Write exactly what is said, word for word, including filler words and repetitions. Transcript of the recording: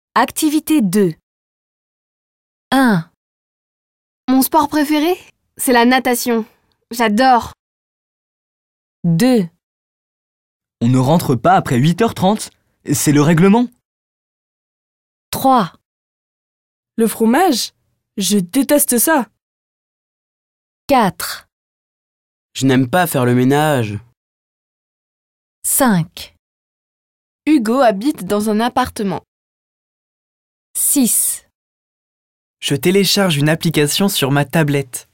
Activité deux. un. Mon sport préféré, c'est la natation. J'adore. deux. On ne rentre pas après huit heures trente. C'est le règlement. trois. Le fromage? Je déteste ça. quatre. Je n'aime pas faire le ménage. cinq. Hugo habite dans un appartement. six. Je télécharge une application sur ma tablette.